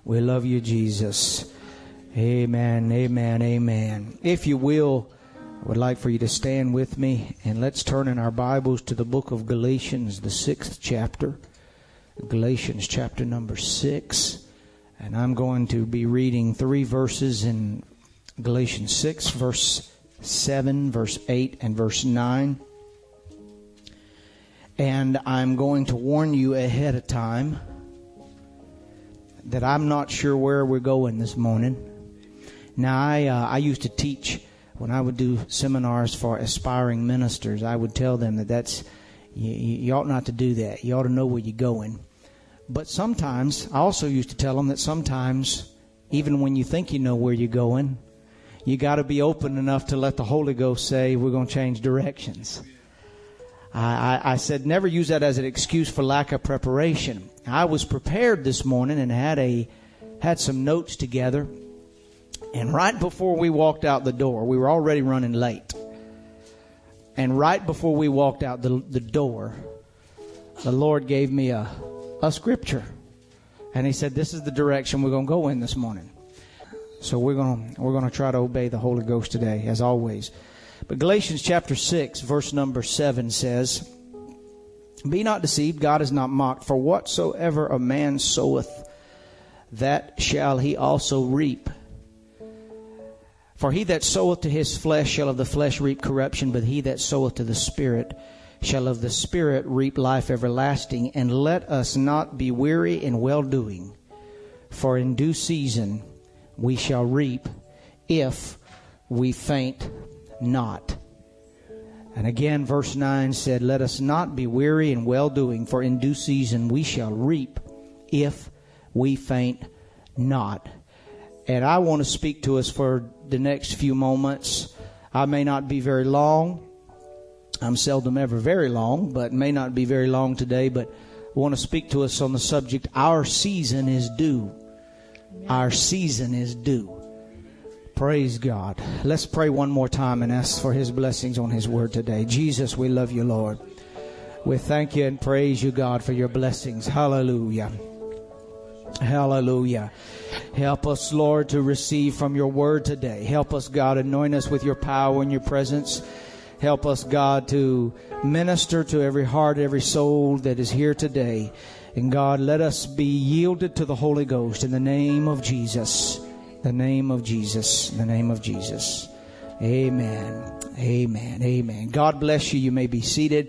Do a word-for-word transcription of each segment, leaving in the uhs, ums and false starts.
We love you, Jesus. Amen, amen, amen. If you will, I would like for you to stand with me, and let's turn in our Bibles to the book of Galatians, the sixth chapter. Galatians chapter number six. And I'm going to be reading three verses in Galatians six, verse seven, verse eight, and verse nine. And I'm going to warn you ahead of time that I'm not sure where we're going this morning. Now, I uh, I used to teach when I would do seminars for aspiring ministers. I would tell them that that's you, you ought not to do that. You ought to know where you're going. But sometimes, I also used to tell them that sometimes, even when you think you know where you're going, you got to be open enough to let the Holy Ghost say, we're going to change directions. I, I, I said, never use that as an excuse for lack of preparation. I was prepared this morning and had a had some notes together. And right before we walked out the door, we were already running late. And right before we walked out the, the door, the Lord gave me a, a scripture. And He said, this is the direction we're going to go in this morning. So we're going to, we're going to try to obey the Holy Ghost today, as always. But Galatians chapter six, verse number seven says, be not deceived, God is not mocked. For whatsoever a man soweth, that shall he also reap. For he that soweth to his flesh shall of the flesh reap corruption, but he that soweth to the Spirit shall of the Spirit reap life everlasting. And let us not be weary in well-doing, for in due season we shall reap, if we faint not. And again, verse nine said, let us not be weary in well-doing, for in due season we shall reap, if we faint not. And I want to speak to us for the next few moments. I may not be very long. I'm seldom ever very long, but may not be very long today. But I want to speak to us on the subject, our season is due. Our season is due. Praise God. Let's pray one more time and ask for His blessings on His word today. Jesus, we love you, Lord. We thank you and praise you, God, for your blessings. Hallelujah. Hallelujah. Help us, Lord, to receive from your word today. Help us, God, anoint us with your power and your presence. Help us, God, to minister to every heart, every soul that is here today. And God, let us be yielded to the Holy Ghost in the name of Jesus. The name of Jesus. The name of Jesus. Amen. Amen. Amen. God bless you. You may be seated.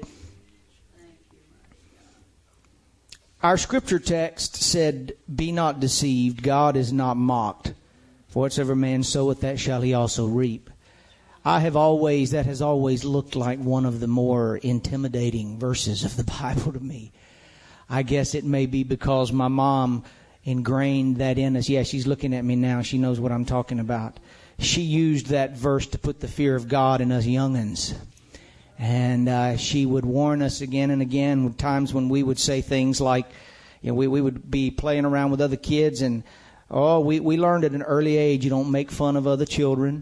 Our scripture text said, be not deceived, God is not mocked. For whatsoever man soweth, that shall he also reap. I have always, that has always looked like one of the more intimidating verses of the Bible to me. I guess it may be because my mom ingrained that in us. Yeah, she's looking at me now. She knows what I'm talking about. She used that verse to put the fear of God in us young'uns. And uh, she would warn us again and again with times when we would say things like, you know, we, we would be playing around with other kids and, oh, we, we learned at an early age you don't make fun of other children.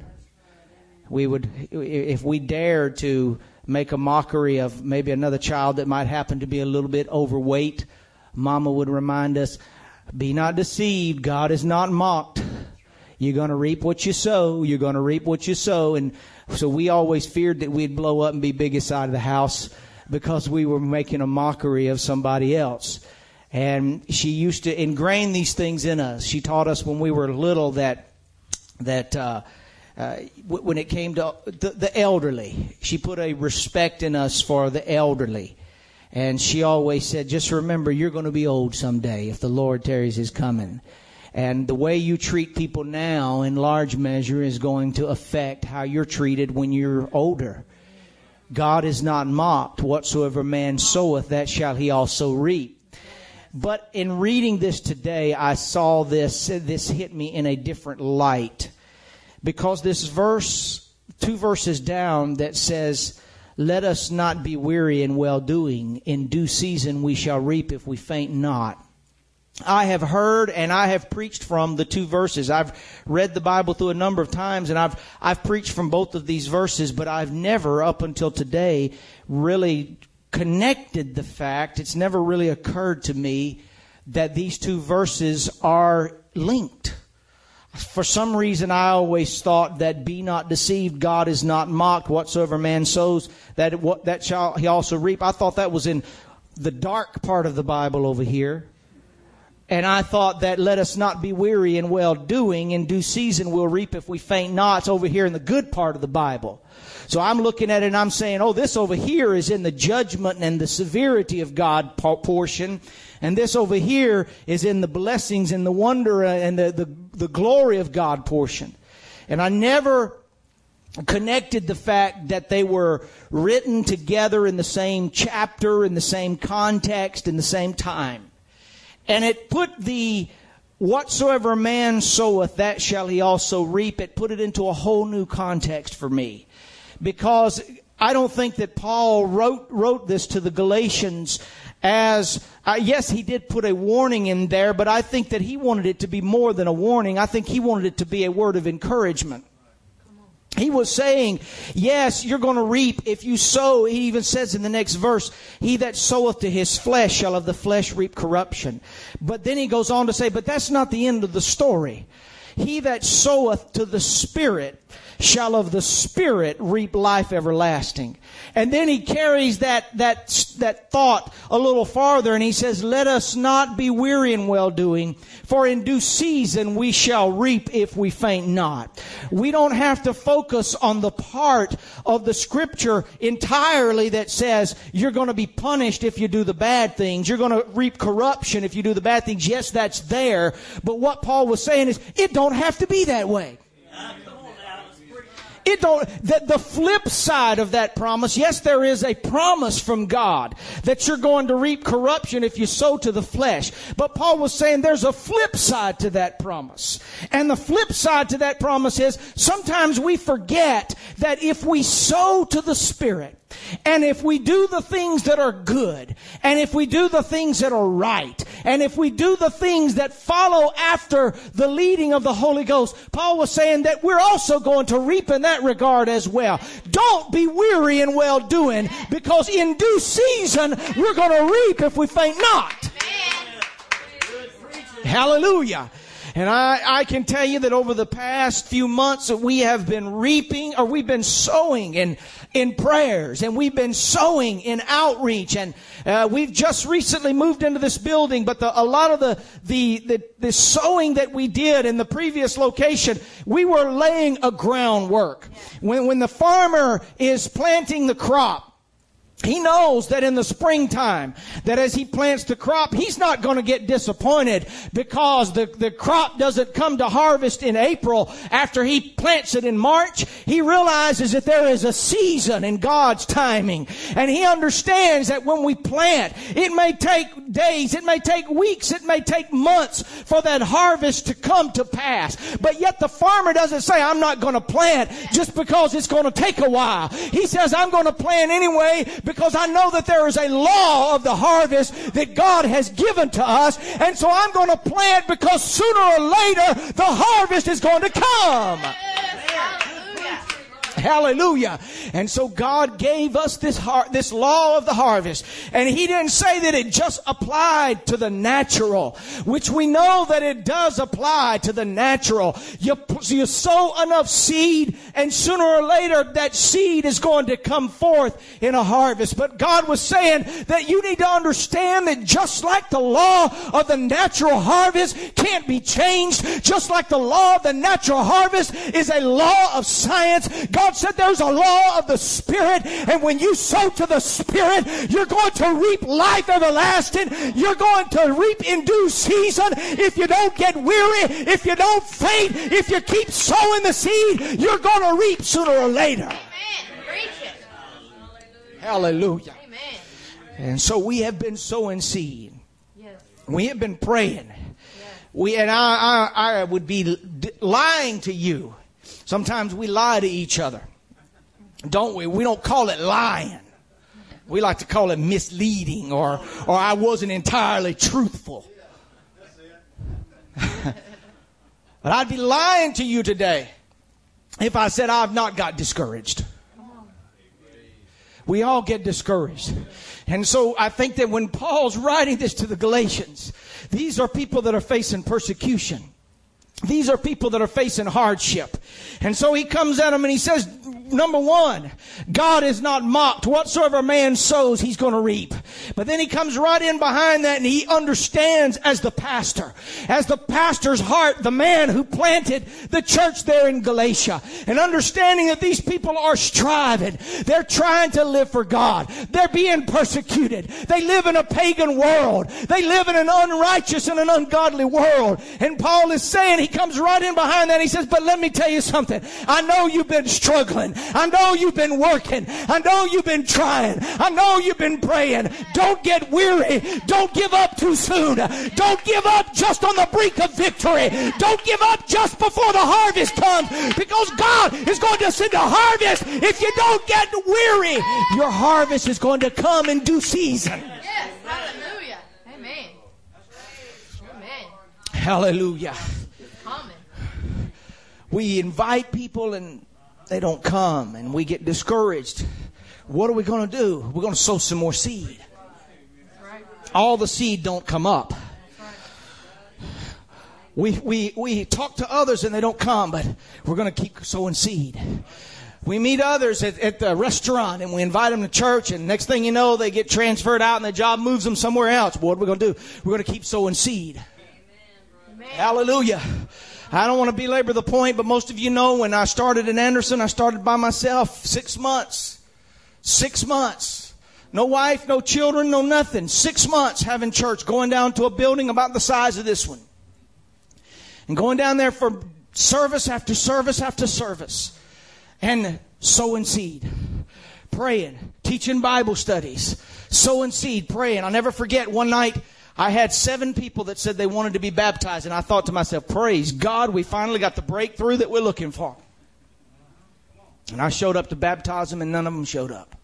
We would, if we dared to make a mockery of maybe another child that might happen to be a little bit overweight, Mama would remind us, be not deceived, God is not mocked. You're going to reap what you sow. You're going to reap what you sow. And so we always feared that we'd blow up and be biggest side of the house because we were making a mockery of somebody else. And she used to ingrain these things in us. She taught us when we were little that that uh, uh, w- when it came to the, the elderly, she put a respect in us for the elderly. And she always said, just remember, you're going to be old someday if the Lord tarries His coming. And the way you treat people now, in large measure, is going to affect how you're treated when you're older. God is not mocked. Whatsoever man soweth, that shall he also reap. But in reading this today, I saw this, this hit me in a different light. Because this verse, two verses down, that says, let us not be weary in well-doing. In due season we shall reap if we faint not. I have heard and I have preached from the two verses. I've read the Bible through a number of times and I've I've preached from both of these verses, but I've never up until today really connected the fact, it's never really occurred to me that these two verses are linked. For some reason, I always thought that be not deceived, God is not mocked. Whatsoever man sows, that what that shall he also reap. I thought that was in the dark part of the Bible over here. And I thought that let us not be weary in well doing. In due season we'll reap if we faint not. It's over here in the good part of the Bible. So I'm looking at it and I'm saying, oh, this over here is in the judgment and the severity of God portion. And this over here is in the blessings and the wonder and the, the, the glory of God portion. And I never connected the fact that they were written together in the same chapter, in the same context, in the same time. And it put the whatsoever man soweth, that shall he also reap. It put it into a whole new context for me. Because I don't think that Paul wrote wrote this to the Galatians as, uh, yes, he did put a warning in there, but I think that he wanted it to be more than a warning. I think he wanted it to be a word of encouragement. He was saying, yes, you're going to reap if you sow. He even says in the next verse, he that soweth to his flesh shall of the flesh reap corruption. But then he goes on to say, but that's not the end of the story. He that soweth to the Spirit shall of the Spirit reap life everlasting. And then he carries that, that, that thought a little farther and he says, let us not be weary in well-doing, for in due season we shall reap if we faint not. We don't have to focus on the part of the Scripture entirely that says you're going to be punished if you do the bad things. You're going to reap corruption if you do the bad things. Yes, that's there. But what Paul was saying is it don't have to be that way. It don't, the, the flip side of that promise, yes, there is a promise from God that you're going to reap corruption if you sow to the flesh. But Paul was saying there's a flip side to that promise. And the flip side to that promise is sometimes we forget that if we sow to the Spirit, and if we do the things that are good, and if we do the things that are right, and if we do the things that follow after the leading of the Holy Ghost, Paul was saying that we're also going to reap in that regard as well. Don't be weary in well-doing, because in due season we're going to reap if we faint not. Hallelujah. And I, I can tell you that over the past few months we have been reaping, or we've been sowing in, in prayers, and we've been sowing in outreach, and uh, we've just recently moved into this building, but the, a lot of the, the, the, the sowing that we did in the previous location, we were laying a groundwork. When, when the farmer is planting the crop, he knows that in the springtime, that as he plants the crop, he's not going to get disappointed because the, the crop doesn't come to harvest in April after he plants it in March. He realizes that there is a season in God's timing. And he understands that when we plant, it may take days, it may take weeks, it may take months for that harvest to come to pass. But yet the farmer doesn't say, I'm not going to plant just because it's going to take a while. He says, I'm going to plant anyway because I know that there is a law of the harvest that God has given to us. And so I'm going to plant because sooner or later the harvest is going to come. Hallelujah. And so God gave us this har- this law of the harvest. And He didn't say that it just applied to the natural, which we know that it does apply to the natural. You, you sow enough seed, and sooner or later that seed is going to come forth in a harvest. But God was saying that you need to understand that just like the law of the natural harvest can't be changed, just like the law of the natural harvest is a law of science, God said there's a law of the Spirit, and when you sow to the Spirit, you're going to reap life everlasting. You're going to reap in due season. If you don't get weary, if you don't faint, if you keep sowing the seed, you're going to reap sooner or later. Amen. Preach it. Hallelujah. Amen. And so we have been sowing seed. Yes. We have been praying. Yes. We and I, I, I would be lying to you. Sometimes we lie to each other, don't we? We don't call it lying. We like to call it misleading, or or I wasn't entirely truthful. But I'd be lying to you today if I said I've not got discouraged. We all get discouraged. And so I think that when Paul's writing this to the Galatians, these are people that are facing persecution. These are people that are facing hardship. And so he comes at them and he says, number one, God is not mocked. Whatsoever man sows, he's going to reap. But then he comes right in behind that and he understands as the pastor, as the pastor's heart, the man who planted the church there in Galatia, and understanding that these people are striving. They're trying to live for God. They're being persecuted. They live in a pagan world. They live in an unrighteous and an ungodly world. And Paul is saying, he comes right in behind that and he says, but let me tell you something. I know you've been struggling. I know you've been working. I know you've been trying. I know you've been praying. Don't get weary. Don't give up too soon. Don't give up just on the brink of victory. Don't give up just before the harvest comes, because God is going to send a harvest. If you don't get weary, your harvest is going to come in due season. Yes, hallelujah. Amen. Amen. Hallelujah. Amen. We invite people and they don't come, and we get discouraged. What are we going to do? We're going to sow some more seed. All the seed don't come up. We we we talk to others and they don't come, but we're going to keep sowing seed. We meet others at, at the restaurant and we invite them to church, and next thing you know, they get transferred out and the job moves them somewhere else. What are we going to do? We're going to keep sowing seed. Amen. Hallelujah. I don't want to belabor the point, but most of you know when I started in Anderson, I started by myself. Six months. Six months. No wife, no children, no nothing. Six months having church, going down to a building about the size of this one. And going down there for service after service after service. And sowing seed. Praying. Teaching Bible studies. Sowing seed. Praying. I'll never forget one night, I had seven people that said they wanted to be baptized. And I thought to myself, praise God, we finally got the breakthrough that we're looking for. And I showed up to baptize them and none of them showed up.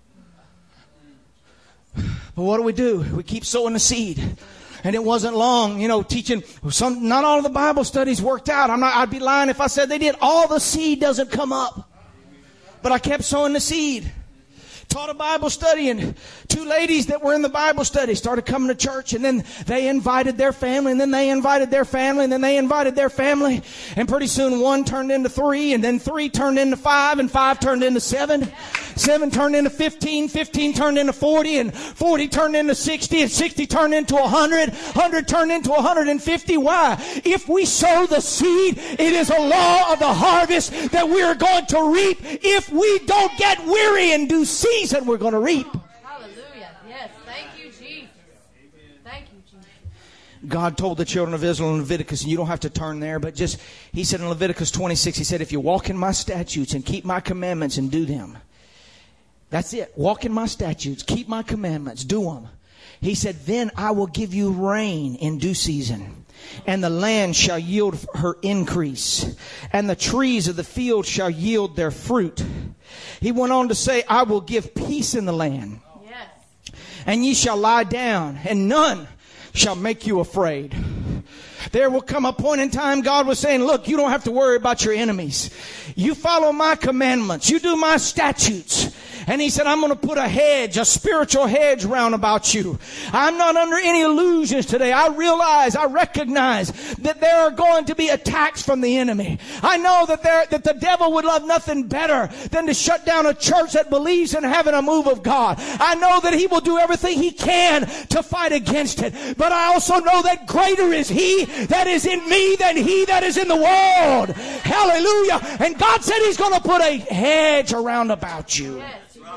But what do we do? We keep sowing the seed. And it wasn't long, you know, teaching. Some, not all of the Bible studies worked out. I'm not, I'd be lying if I said they did. All the seed doesn't come up. But I kept sowing the seed. Taught a Bible study, and two ladies that were in the Bible study started coming to church, and then they invited their family, and then they invited their family, and then they invited their family, and pretty soon one turned into three, and then three turned into five, and five turned into seven, seven turned into fifteen, fifteen turned into forty, and forty turned into sixty, and sixty turned into one hundred, one hundred turned into one hundred fifty. Why? If we sow the seed, it is a law of the harvest that we are going to reap. If we don't get weary in due season, and we're going to reap. Hallelujah. Yes. Thank you, Jesus. Thank you, Jesus. God told the children of Israel in Leviticus, and you don't have to turn there, but just, he said in Leviticus twenty-six, he said, if you walk in my statutes and keep my commandments and do them, that's it. Walk in my statutes, keep my commandments, do them. He said, then I will give you rain in due season, and the land shall yield her increase, and the trees of the field shall yield their fruit. He went on to say, I will give peace in the land. Yes. And ye shall lie down, and none shall make you afraid. There will come a point in time, God was saying, look, you don't have to worry about your enemies. You follow my commandments. You do my statutes. And he said, I'm going to put a hedge, a spiritual hedge round about you. I'm not under any illusions today. I realize, I recognize that there are going to be attacks from the enemy. I know that there, that the devil would love nothing better than to shut down a church that believes in having a move of God. I know that he will do everything he can to fight against it. But I also know that greater is he that is in me than he that is in the world. Hallelujah. And God said he's going to put a hedge around about you. Yes.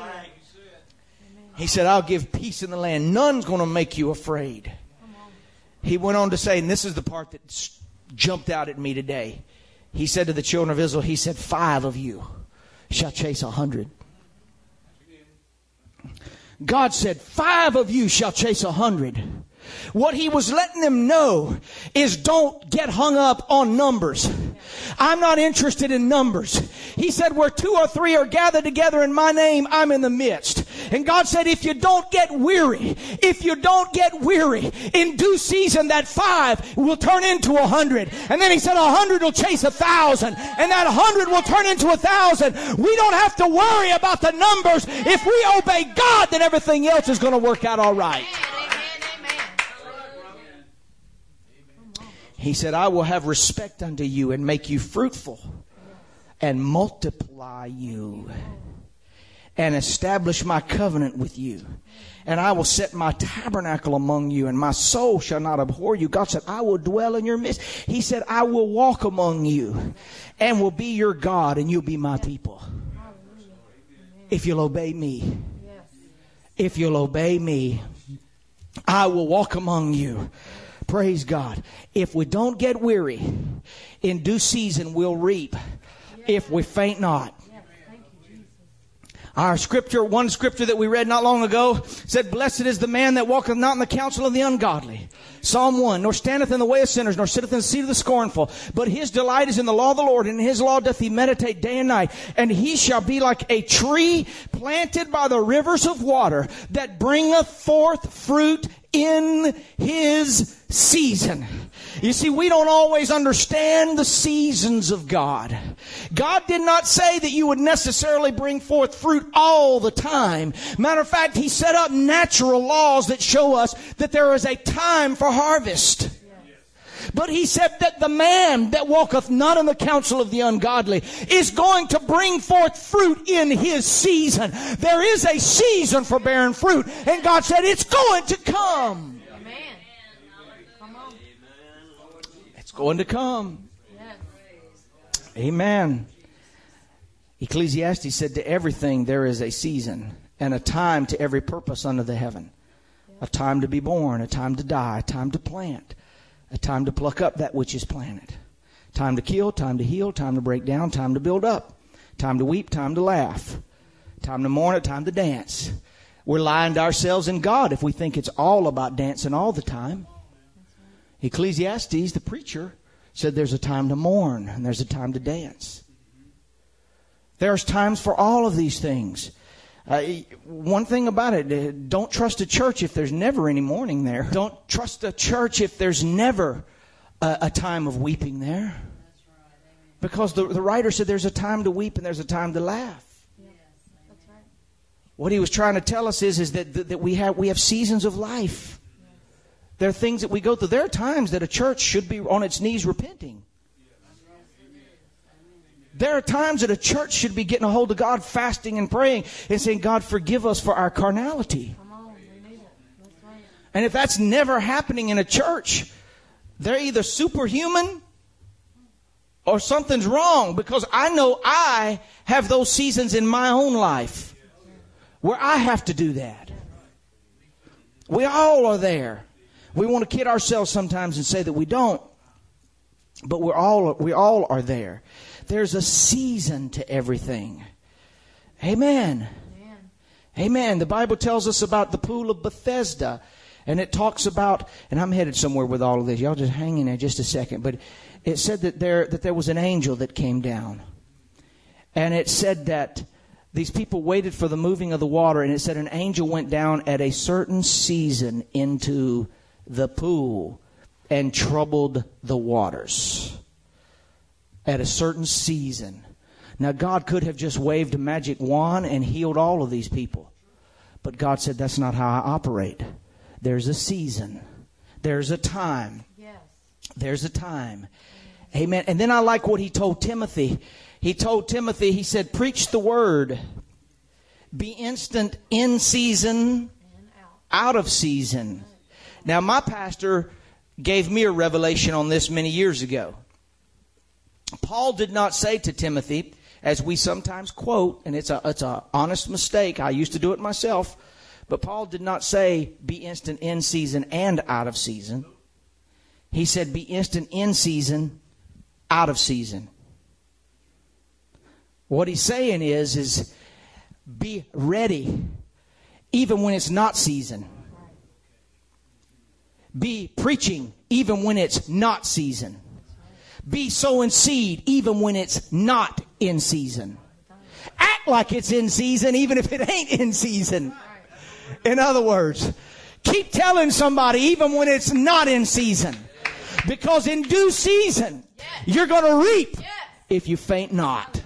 He said, I'll give peace in the land. None's going to make you afraid. He went on to say, and this is the part that jumped out at me today. He said to the children of Israel, he said, five of you shall chase a hundred. God said, five of you shall chase a hundred. What he was letting them know is don't get hung up on numbers. I'm not interested in numbers. He said, where two or three are gathered together in my name, I'm in the midst. And God said, if you don't get weary, if you don't get weary, in due season that five will turn into a hundred. And then he said a hundred will chase a thousand. And that hundred will turn into a thousand. We don't have to worry about the numbers. If we obey God, then everything else is going to work out all right. He said, I will have respect unto you and make you fruitful and multiply you and establish my covenant with you. And I will set my tabernacle among you, and my soul shall not abhor you. God said, I will dwell in your midst. He said, I will walk among you and will be your God, and you'll be my people. If you'll obey me. If you'll obey me, I will walk among you. Praise God. If we don't get weary, in due season we'll reap if we faint not. Our scripture, one scripture that we read not long ago said, blessed is the man that walketh not in the counsel of the ungodly. Psalm one, nor standeth in the way of sinners, nor sitteth in the seat of the scornful. But his delight is in the law of the Lord, and in his law doth he meditate day and night. And he shall be like a tree planted by the rivers of water, that bringeth forth fruit in his season. You see, we don't always understand the seasons of God. God did not say that you would necessarily bring forth fruit all the time. Matter of fact, he set up natural laws that show us that there is a time for harvest. But he said that the man that walketh not in the counsel of the ungodly is going to bring forth fruit in his season. There is a season for bearing fruit. And God said it's going to come. Amen. Come on. It's going to come. Amen. Ecclesiastes said, to everything there is a season and a time to every purpose under the heaven. A time to be born, a time to die, a time to plant. A time to pluck up that which is planted. Time to kill, time to heal, time to break down, time to build up. Time to weep, time to laugh. Time to mourn, a time to dance. We're lying to ourselves and God if we think it's all about dancing all the time. Ecclesiastes, the preacher, said there's a time to mourn and there's a time to dance. There's times for all of these things. Uh, one thing about it, don't trust a church if there's never any mourning there. Don't trust a church if there's never a, a time of weeping there. Because the, the writer said there's a time to weep and there's a time to laugh. Yes, that's right. What he was trying to tell us is, is that, that, that we have we have seasons of life. Yes. There are things that we go through. There are times that a church should be on its knees repenting. There are times that a church should be getting a hold of God, fasting and praying and saying, God, forgive us for our carnality. Come on, we need it. That's right. And if that's never happening in a church, they're either superhuman or something's wrong, because I know I have those seasons in my own life where I have to do that. We all are there. We want to kid ourselves sometimes and say that we don't, but we're all we all are there. There's a season to everything. Amen. Amen. Amen. The Bible tells us about the pool of Bethesda. And it talks about, and I'm headed somewhere with all of this. Y'all just hang in there just a second. But it said that there that there was an angel that came down. And it said that these people waited for the moving of the water. And it said an angel went down at a certain season into the pool and troubled the waters. At a certain season. Now, God could have just waved a magic wand and healed all of these people. But God said, that's not how I operate. There's a season. There's a time. Yes. There's a time. Amen. And then I like what he told Timothy. He told Timothy, he said, preach the word. Be instant in season, out of season. Now, my pastor gave me a revelation on this many years ago. Paul did not say to Timothy, as we sometimes quote, and it's a it's a honest mistake. I used to do it myself. But Paul did not say, be instant in season and out of season. He said, be instant in season, out of season. What he's saying is, is be ready even when it's not season. Be preaching even when it's not season. Be sowing seed even when it's not in season. Act like it's in season even if it ain't in season. In other words, keep telling somebody even when it's not in season. Because in due season, you're going to reap if you faint not.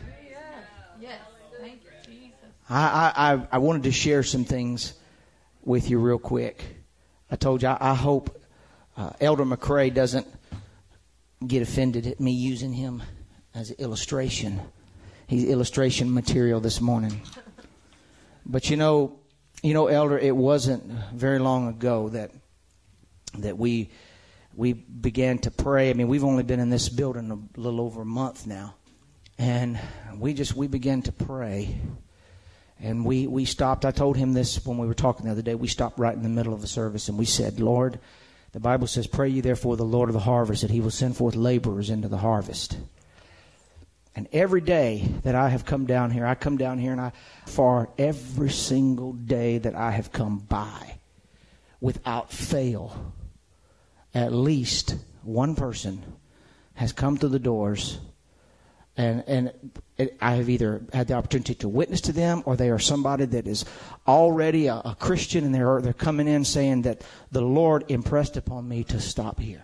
I, I, I wanted to share some things with you real quick. I told you, I, I hope uh, Elder McCrae doesn't get offended at me using him as an illustration. He's illustration material this morning. But you know, you know, Elder, it wasn't very long ago that that we we began to pray. I mean, we've only been in this building a little over a month now, and we just we began to pray. And we, we stopped. I told him this when we were talking the other day. We stopped right in the middle of the service and we said, Lord, the Bible says, pray ye therefore the Lord of the harvest that he will send forth laborers into the harvest. And every day that I have come down here, I come down here and I, for every single day that I have come by, without fail, at least one person has come through the doors. And and it, I have either had the opportunity to witness to them, or they are somebody that is already a, a Christian, and they're they're coming in saying that the Lord impressed upon me to stop here.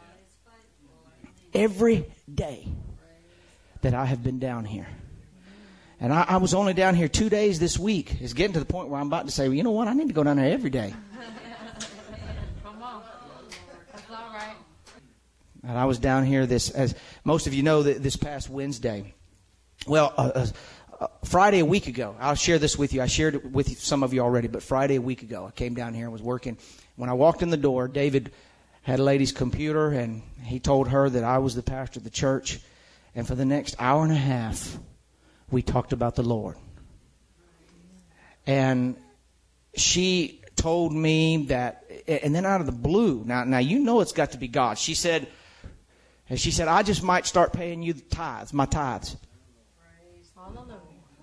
Every day that I have been down here, and I, I was only down here two days this week. It's getting to the point where I'm about to say, well, you know what? I need to go down there every day. Come on, that's all right. And I was down here this, as most of you know, this past Wednesday. Well, uh, uh, Friday a week ago, I'll share this with you. I shared it with some of you already, but Friday a week ago, I came down here and was working. When I walked in the door, David had a lady's computer, and he told her that I was the pastor of the church. And for the next hour and a half, we talked about the Lord. And she told me that, and then out of the blue, now, now you know it's got to be God. She said, and she said, I just might start paying you the tithes, my tithes. Hallelujah.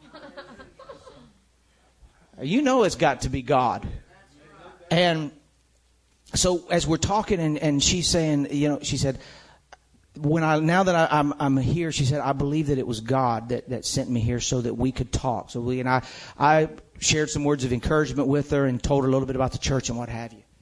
You know it's got to be God. And so as we're talking, and, and she's saying, you know, she said, when I now that I, I'm I'm here, she said, I believe that it was God that, that sent me here so that we could talk. So we and I I shared some words of encouragement with her and told her a little bit about the church and what have you.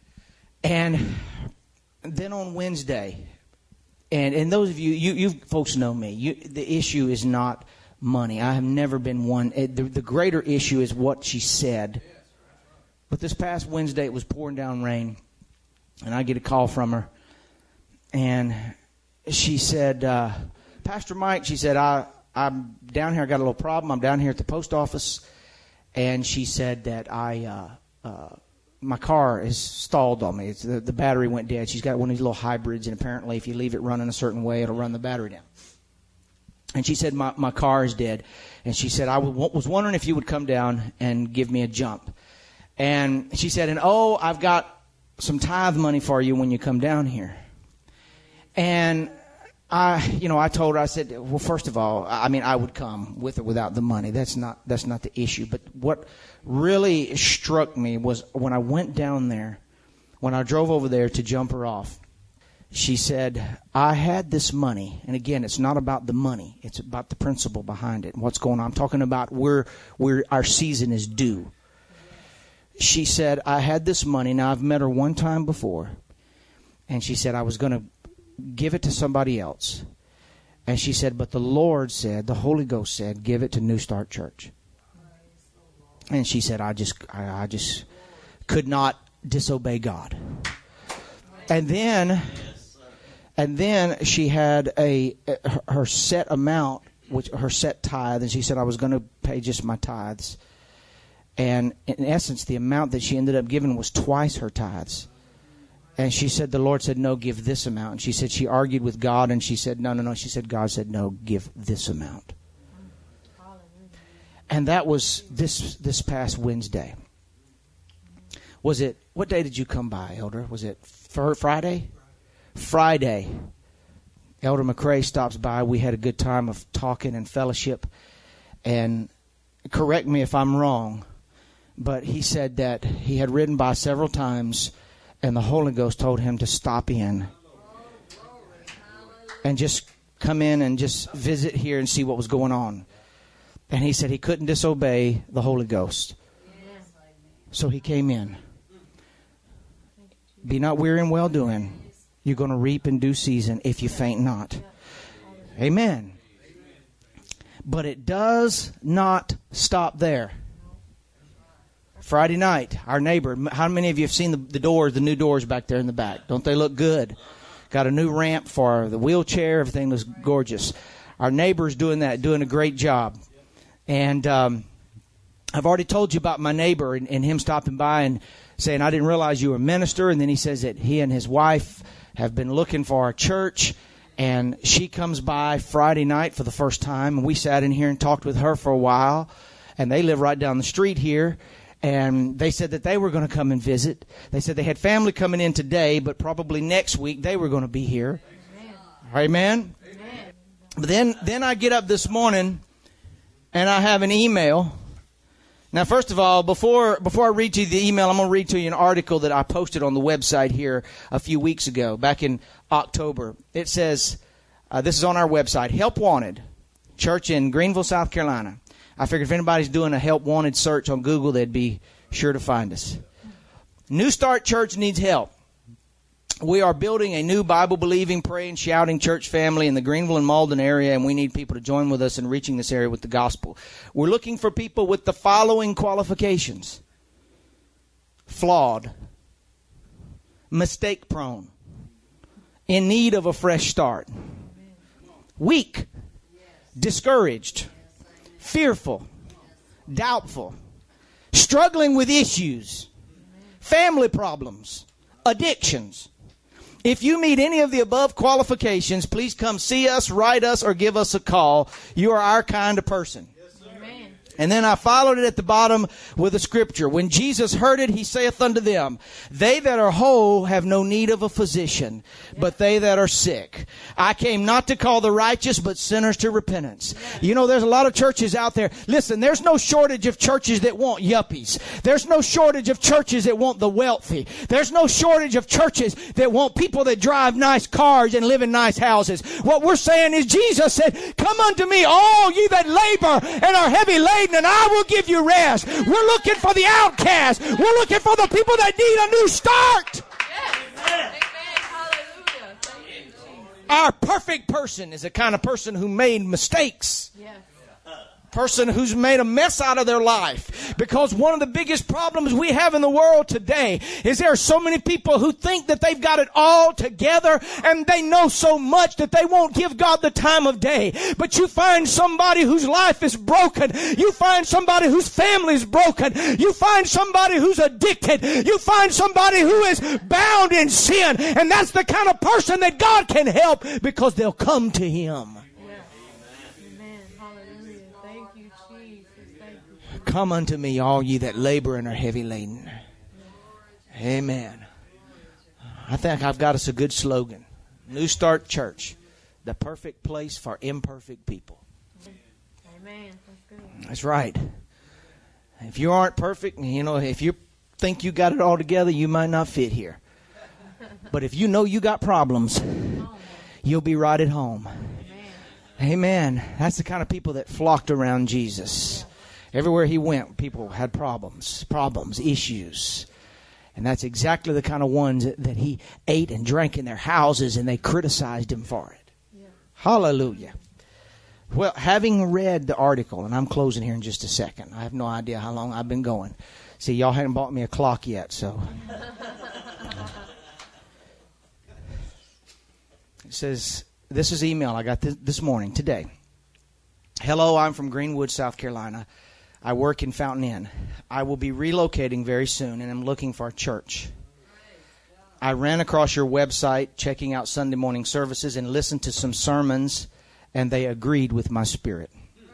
And then on Wednesday, and and those of you you you folks know me, you, the issue is not money. I have never been one. The, the greater issue is what she said. But this past Wednesday, it was pouring down rain, and I get a call from her, and she said, uh, Pastor Mike, she said, I, I'm down here. I got a little problem. I'm down here at the post office. And she said that I, uh, uh, my car is stalled on me. It's the, the battery went dead. She's got one of these little hybrids, and apparently if you leave it running a certain way, it'll run the battery down. And she said, my, my car is dead. And she said, I was wondering if you would come down and give me a jump. And she said, and oh, I've got some tithe money for you when you come down here. And I, you know, I told her, I said, well, first of all, I mean, I would come with or without the money. That's not, that's not the issue. But what really struck me was when I went down there, when I drove over there to jump her off, she said, I had this money. And again, it's not about the money. It's about the principle behind it and what's going on. I'm talking about where, where our season is due. She said, I had this money. Now, I've met her one time before. And she said, I was going to give it to somebody else. And she said, but the Lord said, the Holy Ghost said, give it to New Start Church. And she said, I just, I, I just could not disobey God. And then, and then she had a, her set amount, which her set tithe, and she said, I was going to pay just my tithes. And in essence, the amount that she ended up giving was twice her tithes. And she said, the Lord said, no, give this amount. And she said, she argued with God, and she said, no, no, no. She said, God said, no, give this amount. And that was this this past Wednesday. Was it, what day did you come by, Elder? Was it Friday? Friday. Elder McCrae stops by. We had a good time of talking and fellowship. And correct me if I'm wrong, but he said that he had ridden by several times, and the Holy Ghost told him to stop in and just come in and just visit here and see what was going on. And he said he couldn't disobey the Holy Ghost. So he came in. Be not weary in well doing. You're going to reap in due season if you faint not. Amen. But it does not stop there. Friday night, our neighbor, how many of you have seen the, the doors, the new doors back there in the back? Don't they look good? Got a new ramp for the wheelchair. Everything looks gorgeous. Our neighbor's doing that, doing a great job. And um, I've already told you about my neighbor and, and him stopping by and saying, I didn't realize you were a minister. And then he says that he and his wife have been looking for our church. And she comes by Friday night for the first time. And we sat in here and talked with her for a while. And they live right down the street here. And they said that they were going to come and visit. They said they had family coming in today, but probably next week they were going to be here. Amen. Amen. But then, then I get up this morning and I have an email. Now, first of all, before before I read to you the email, I'm going to read to you an article that I posted on the website here a few weeks ago, back in October. It says, uh, this is on our website, Help Wanted, church in Greenville, South Carolina. I figured if anybody's doing a help wanted search on Google, they'd be sure to find us. New Start Church needs help. We are building a new Bible-believing, praying, shouting church family in the Greenville and Malden area, and we need people to join with us in reaching this area with the gospel. We're looking for people with the following qualifications. Flawed. Mistake-prone. In need of a fresh start. Weak. Discouraged. Fearful, doubtful, struggling with issues, family problems, addictions. If you meet any of the above qualifications, please come see us, write us, or give us a call. You are our kind of person. And then I followed it at the bottom with a scripture. When Jesus heard it, he saith unto them, they that are whole have no need of a physician, but they that are sick. I came not to call the righteous, but sinners to repentance. You know, there's a lot of churches out there. Listen, there's no shortage of churches that want yuppies. There's no shortage of churches that want the wealthy. There's no shortage of churches that want people that drive nice cars and live in nice houses. What we're saying is Jesus said, come unto me, all ye that labor and are heavy laden, and I will give you rest. We're looking for the outcast. We're looking for the people that need a new start. Yes. Hallelujah. Thank you, Jesus. Our perfect person is the kind of person who made mistakes. Yes. Person who's made a mess out of their life. Because one of the biggest problems we have in the world today is there are so many people who think that they've got it all together and they know so much that they won't give God the time of day. But you find somebody whose life is broken. You find somebody whose family is broken. You find somebody who's addicted. You find somebody who is bound in sin. And that's the kind of person that God can help because they'll come to Him. Come unto me, all ye that labor and are heavy laden. Amen. I think I've got us a good slogan. New Start Church, the perfect place for imperfect people. Amen. That's good. That's right. If you aren't perfect, you know, if you think you got it all together, you might not fit here. But if you know you got problems, you'll be right at home. Amen. Amen. That's the kind of people that flocked around Jesus. Everywhere he went, people had problems, problems, issues. And that's exactly the kind of ones that, that he ate and drank in their houses, and they criticized him for it. Yeah. Hallelujah. Well, having read the article, and I'm closing here in just a second. I have no idea how long I've been going. See, y'all hadn't bought me a clock yet, so. It says, this is email I got this, this morning, today. Hello, I'm from Greenwood, South Carolina. I work in Fountain Inn. I will be relocating very soon, and I'm looking for a church. I ran across your website, checking out Sunday morning services, and listened to some sermons, and they agreed with my spirit.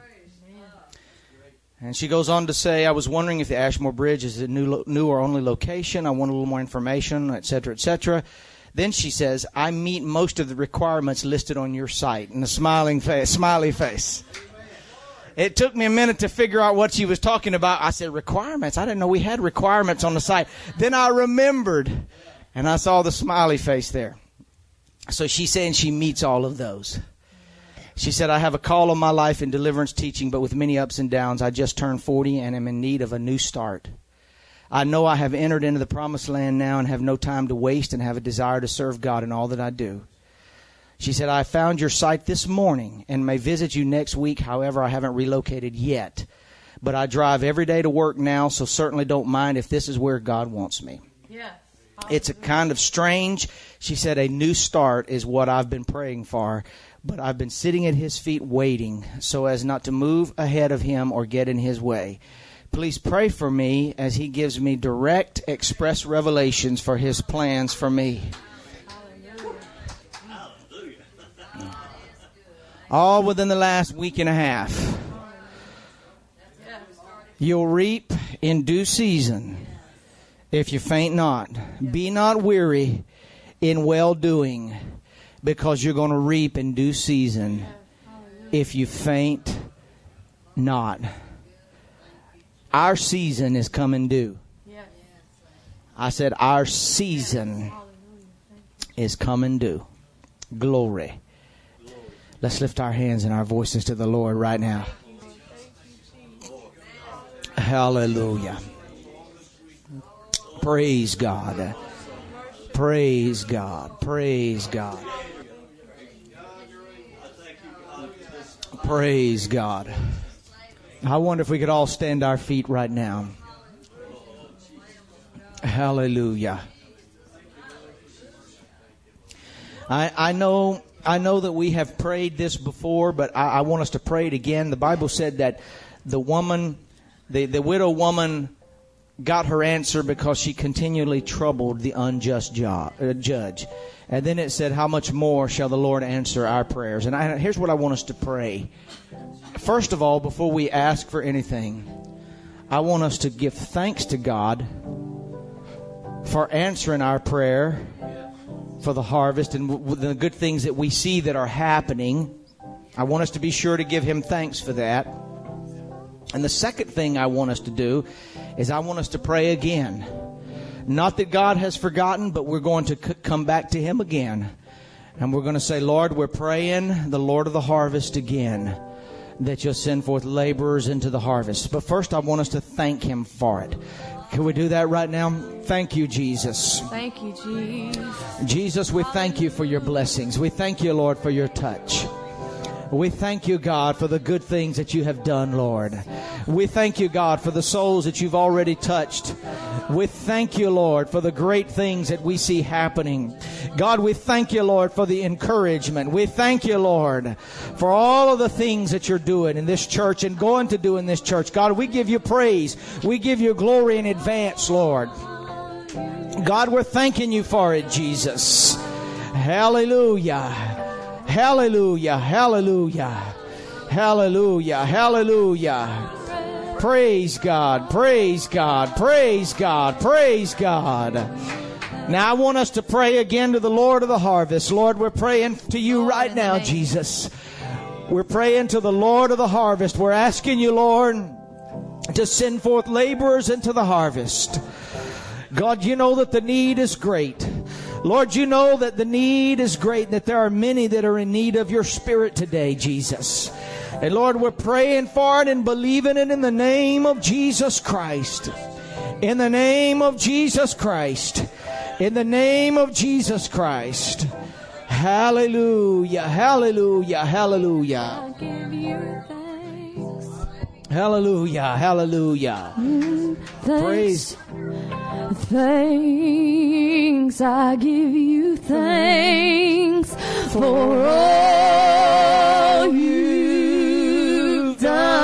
And she goes on to say, I was wondering if the Ashmore Bridge is a new, new or only location. I want a little more information, et cetera, et cetera. Then she says, I meet most of the requirements listed on your site, and a smiling face, smiley face. It took me a minute to figure out what she was talking about. I said, requirements? I didn't know we had requirements on the site. Then I remembered, and I saw the smiley face there. So she's saying she meets all of those. She said, I have a call on my life in deliverance teaching, but with many ups and downs. I just turned forty and am in need of a new start. I know I have entered into the promised land now and have no time to waste and have a desire to serve God in all that I do. She said, I found your site this morning and may visit you next week. However, I haven't relocated yet. But I drive every day to work now, so certainly don't mind if this is where God wants me. Yeah. It's a kind of strange. She said, a new start is what I've been praying for. But I've been sitting at his feet waiting so as not to move ahead of him or get in his way. Please pray for me as he gives me direct, express revelations for his plans for me. All within the last week and a half. You'll reap in due season if you faint not. Be not weary in well-doing, because you're going to reap in due season if you faint not. Our season is coming due. I said our season is coming due. Glory. Let's lift our hands and our voices to the Lord right now. Hallelujah. Praise God. Praise God. Praise God. Praise God. I wonder if we could all stand our feet right now. Hallelujah. I I know I know that we have prayed this before, but I, I want us to pray it again. The Bible said that the woman, the, the widow woman, got her answer because she continually troubled the unjust jo- uh, judge. And then it said, how much more shall the Lord answer our prayers? And I, here's what I want us to pray. First of all, before we ask for anything, I want us to give thanks to God for answering our prayer for the harvest and w- the good things that we see that are happening. I want us to be sure to give him thanks for that. And the second thing I want us to do is I want us to pray again. Not that God has forgotten, but we're going to c- come back to him again. And we're going to say, Lord, we're praying the Lord of the harvest again, that you'll send forth laborers into the harvest. But first, I want us to thank him for it. Can we do that right now? Thank you, Jesus. Thank you, Jesus. Jesus, we thank you for your blessings. We thank you, Lord, for your touch. We thank you, God, for the good things that you have done, Lord. We thank you, God, for the souls that you've already touched. We thank you, Lord, for the great things that we see happening. God, we thank you, Lord, for the encouragement. We thank you, Lord, for all of the things that you're doing in this church and going to do in this church. God, we give you praise. We give you glory in advance, Lord. God, we're thanking you for it, Jesus. Hallelujah. Hallelujah, hallelujah, hallelujah, hallelujah. Praise God, praise God, praise God, praise God. Now I want us to pray again to the Lord of the harvest. Lord, we're praying to you right now, Jesus. We're praying to the Lord of the harvest. We're asking you, Lord, to send forth laborers into the harvest. God, you know that the need is great. Lord, you know that the need is great and that there are many that are in need of your Spirit today, Jesus. And Lord, we're praying for it and believing it in the name of Jesus Christ. In the name of Jesus Christ. In the name of Jesus Christ. Hallelujah, hallelujah, hallelujah. I give you thanks. Hallelujah, hallelujah. Mm, Praise. Thanks, I give you thanks for all you've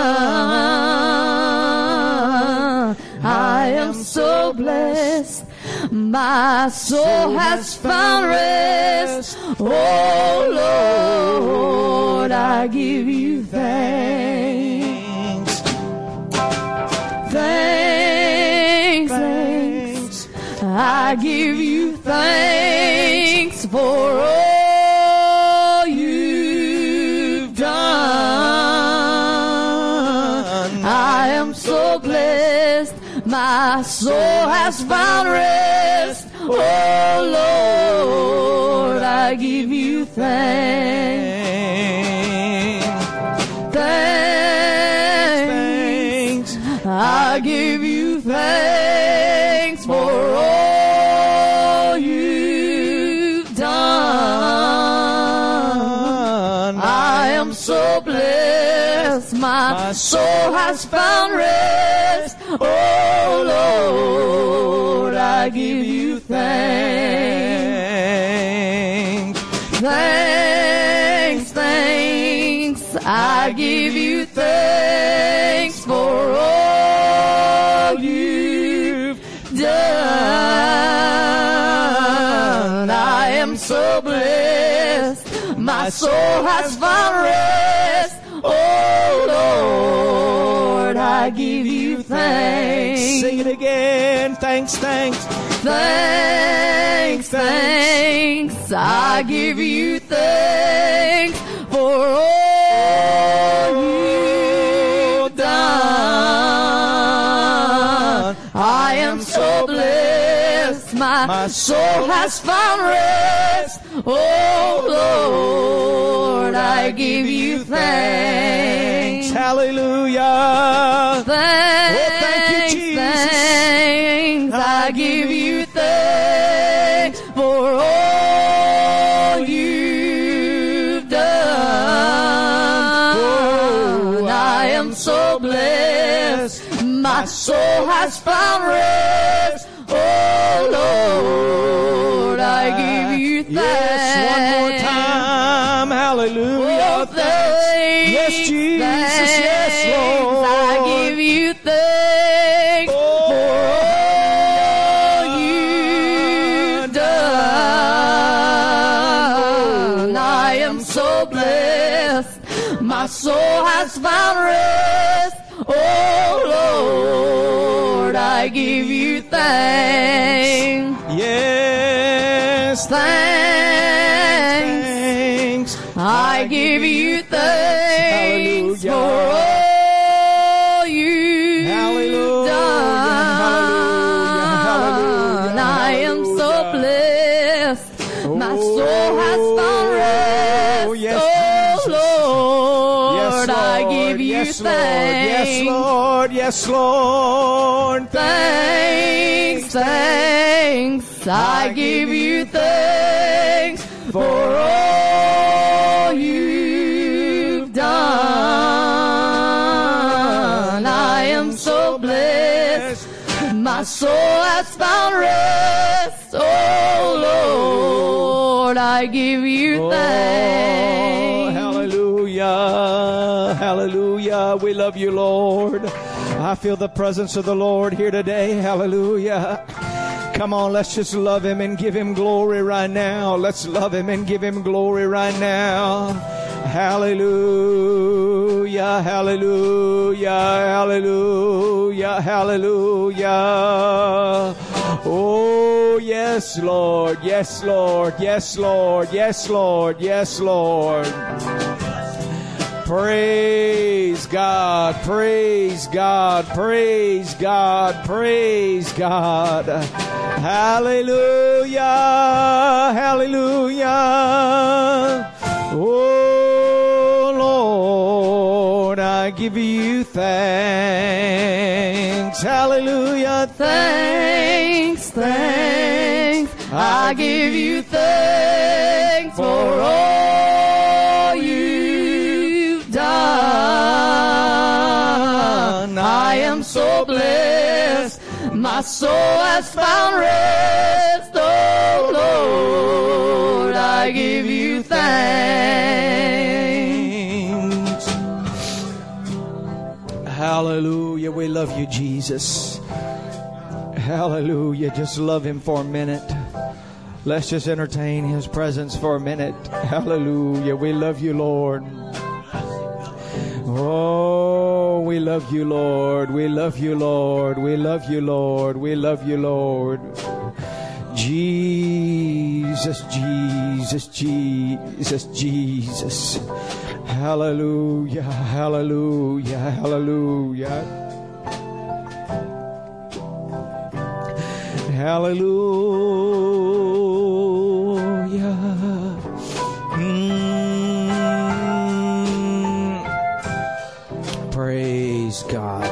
done. I am so blessed, my soul has found rest. Oh Lord, I give you thanks. Thanks, thanks, I give you thanks for all you've done. I am so blessed, my soul has found rest. Oh Lord, I give you thanks. Thanks, I give you thanks. am so blessed. My soul has found rest. Oh Lord, I give you thanks. Thanks, thanks. I give you thanks for all you've done. I am so blessed. My soul has found rest. Oh Lord, I give you thanks. Sing it again. Thanks, thanks. Thanks, thanks. I give you thanks for all you've done. I am so blessed. My, my soul has found rest. Oh Lord, I give you thanks. Hallelujah. Thanks, oh, thank you, Jesus. Thanks. I give you thanks for all you've done. Oh, I am so blessed. My soul has found rest. Oh Lord, I give you thanks. Yes, one more time. Hallelujah. Oh, thanks. Yes, Jesus. Thanks. Yes, Lord. I give you thanks oh, for all you've done. I am so blessed. My soul has found rest. Oh Lord, I give you thanks. Yes, Thanks. thanks. I give you thanks Hallelujah. for all you've Hallelujah. done. Hallelujah. I am so Hallelujah. blessed. My soul has found rest. Oh, yes, oh Lord, Yes, Lord. I give you yes, thanks. Lord. Yes, Lord. Yes, Lord. Thanks, thanks. I give you thanks for all you've done. I am so blessed. My soul has found rest. Oh Lord, I give you Oh, thanks. hallelujah. Hallelujah. We love you, Lord. I feel the presence of the Lord here today. Hallelujah. Come on, let's just love Him and give Him glory right now. Let's love Him and give Him glory right now. Hallelujah, hallelujah, hallelujah, hallelujah. Oh, yes, Lord, yes, Lord, yes, Lord, yes, Lord, yes, Lord. Praise God, praise God, praise God, praise God. Hallelujah, hallelujah. Oh Lord, I give you thanks. Hallelujah, Thanks, thanks. I give you thanks for all you've done. I am so blessed. My soul has found rest. Oh Lord, I give you thanks. hallelujah. We love you, Jesus. Hallelujah. Just love Him for a minute. Let's just entertain His presence for a minute. Hallelujah. We love you, Lord. Oh, we love you, Lord. We love you, Lord. We love you, Lord. We love you, Lord. Jesus, Jesus, Jesus, Jesus. Hallelujah, hallelujah, hallelujah. Hallelujah. Mm. Praise God.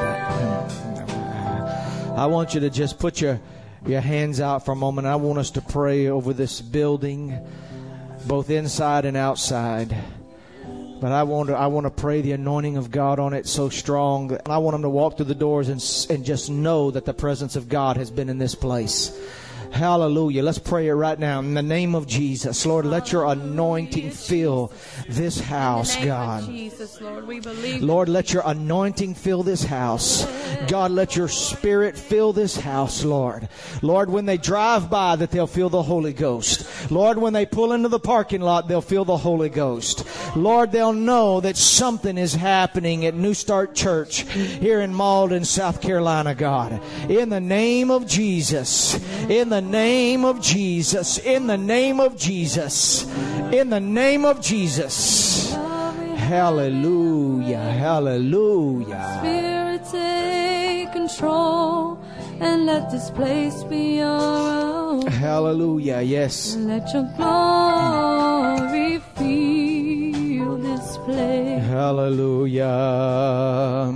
I want you to just put your, your hands out for a moment. I want us to pray over this building, both inside and outside. But I want to, I want to pray the anointing of God on it so strong that I want them to walk through the doors and, and just know that the presence of God has been in this place. Hallelujah. Let's pray it right now. In the name of Jesus, Lord, let your anointing fill this house, God. Jesus, Lord, we believe. Lord, let your anointing fill this house. God, let your spirit fill this house, Lord. Lord, when they drive by, that they'll feel the Holy Ghost. Lord, when they pull into the parking lot, they'll feel the Holy Ghost. Lord, they'll know that something is happening at New Start Church here in Malden, South Carolina, God. In the name of Jesus. In the name of Jesus. In the name of Jesus. In the name of Jesus. Hallelujah. Hallelujah. Spirit, take control and let this place be your own. Hallelujah. Yes. And let your glory fill this place. Hallelujah.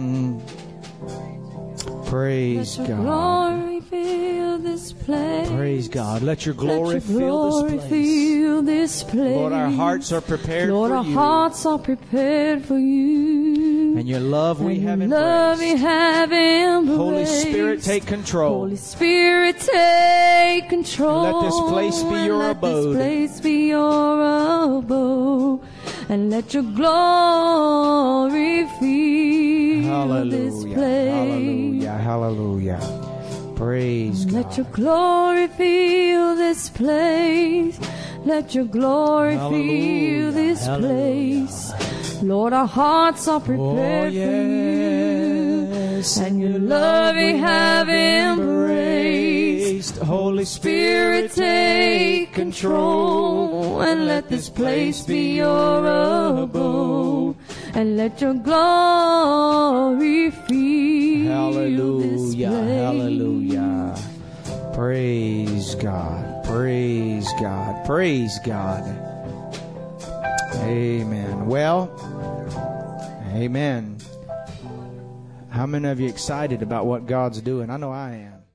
Praise let your God. Glory fill this place. Praise God. Let your glory, let your fill, glory this place. fill this place. Lord, our hearts are prepared Lord, for our you. hearts are prepared for you. And your love we and have your love we embraced. have embraced. Holy Spirit, take control. Holy Spirit, take control. Let this place be your let abode. This place be your abode. And let your glory fill Hallelujah. this place. Hallelujah. Hallelujah. Praise and God. Let your glory fill this place. Let your glory Hallelujah. fill this Hallelujah. place. Lord, our hearts are prepared Oh, yes. for you. And your love we have embraced. Holy Spirit, take control. And let this place be your abode. And let your glory fill Hallelujah. this place. Hallelujah. Praise God. Praise God. Praise God. Amen. Well, amen. How many of you excited about what God's doing? I know I am.